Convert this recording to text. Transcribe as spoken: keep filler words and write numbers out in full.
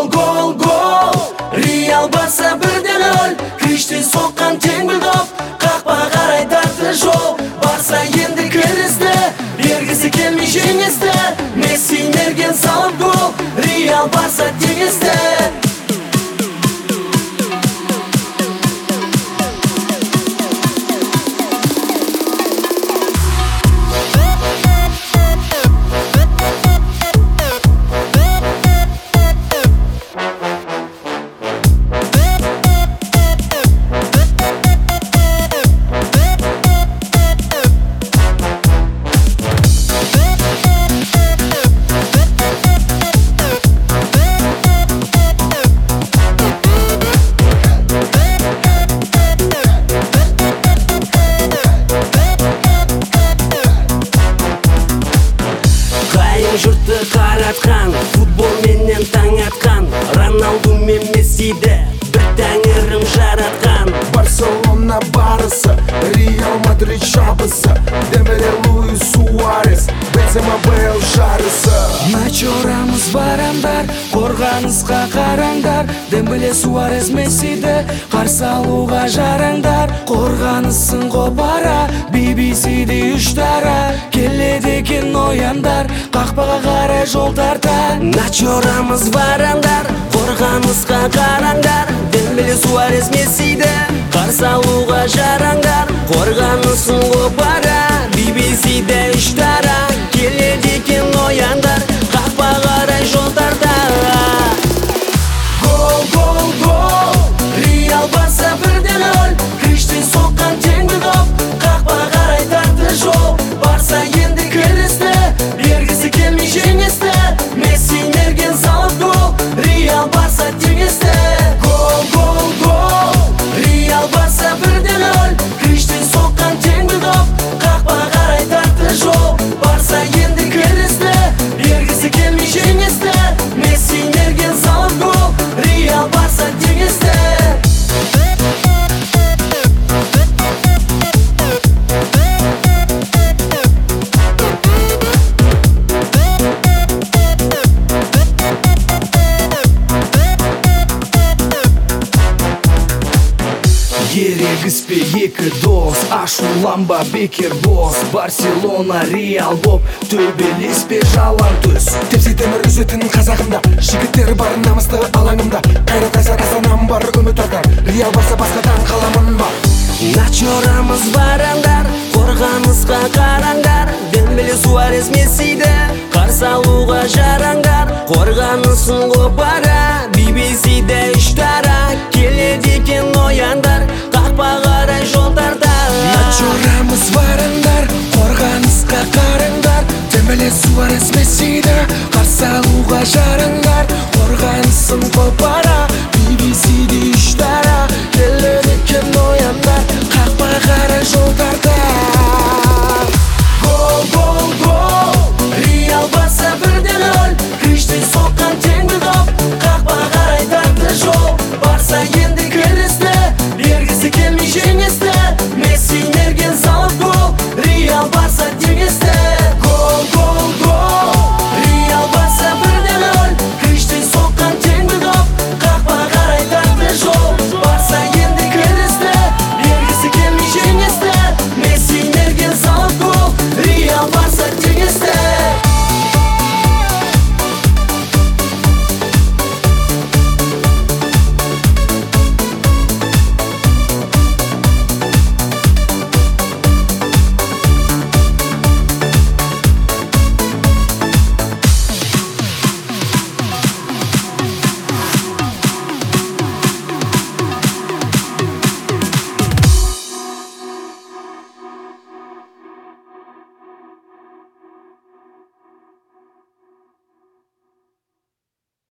Gol gol gol, Real Barça birden gol. Krishtin soqqan tengil top, qaqqa qaray tartdi jol. Barça endi kirishdi, bergisi kelmay jengizdi. Messi mergan salib gol, Real Barça tegizdi. Жұртты қаратқан, футбол менен таң атқан. Роналду мен Мессиді бір тәңірім жаратқан. Барселона барысы, Реал Мадрид шабысы, Дембеле, Луис Суарес, Бензема, Бейл жарысы. Начорамыз барандар, қорғанысқа қараңдар. Дембеле, Суарес, Мессиді қарсы алуға жараңдар. Қорғанысын қопара, би би си-де үш дара. Келеді екен ояндар, қақпаға қарай жол тарта. Начорамыз барандар, қорғанысқа қараңдар. Дембеле, Суарес, Мессиді қарсы алуға жараңдар. Қорғанысын қопара, би би си-де үш дара. Келеді екен ояндар, қақпаға қарай жол тарта. Гол гол гол, Real Barça бірден гол. Krishtin соққан теңгі доп, қақпаға қарай тартты жол. Барса енді кірісті, бергісі келмей жеңісті. Месси мерген салып гол, Real Barça тегізді. Гол гол гол, Real Barça бірден гол. Krishtin соққан теңгі доп, қақпаға қарай тартты жол. Барса енді кірісті, бергісі келмей жеңісті. Месси мерген салып гол, Real Barça тегізді. Ерегіспе екі дос, ашуланба бекер бос. Барселона, Реал боп, төбелеспе жалаң төс. Тепсе темір үзетін қазағымда, жігіттері бар намысты алаңымда. Қайрат айсар асанам бар үміт артар, Реал Барса басқадан қаламын ба. Начорамыз барандар, қорғанысқа қараңдар. Дембеле, Суарес, Мессиді қарсы алуға жараңдар. Қорғанысын қопара, би би си-де үш дара. Келеді екен ояндар, қақпаға қарай жол тарта. Начорамыз барандар, қорғанысқа қараңдар. Дембеле, Суарес,